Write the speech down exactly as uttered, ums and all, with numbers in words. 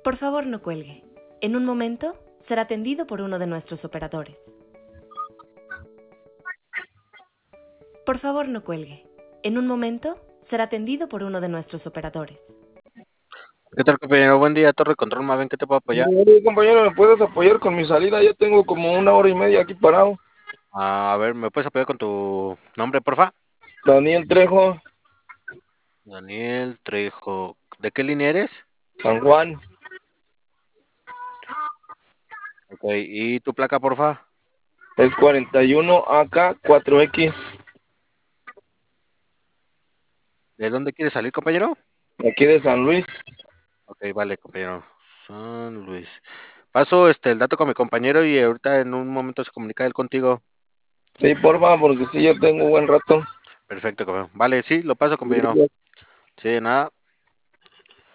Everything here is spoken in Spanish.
Por favor, no cuelgue. En un momento será atendido por uno de nuestros operadores. Por favor, no cuelgue. En un momento será atendido por uno de nuestros operadores. ¿Qué tal, compañero? Buen día, Torre Control Maven, ¿qué te puedo apoyar? Sí, compañero, ¿me puedes apoyar con mi salida? Ya tengo como una hora y media aquí parado. Ah, a ver, ¿me puedes apoyar con tu nombre, porfa? Daniel Trejo, Daniel Trejo. ¿De qué línea eres? San Juan, Ok, ¿y tu placa, porfa? es cuarenta y uno A K cuatro X, ¿De dónde quieres salir, compañero? aquí de San Luis. Ok, vale, compañero. San Luis. Paso este el dato con mi compañero y ahorita en un momento se comunica él contigo. Sí, porfa, porque sí, ya tengo buen rato. Perfecto, compañero. Vale, sí, lo paso, compañero. Sí, de nada.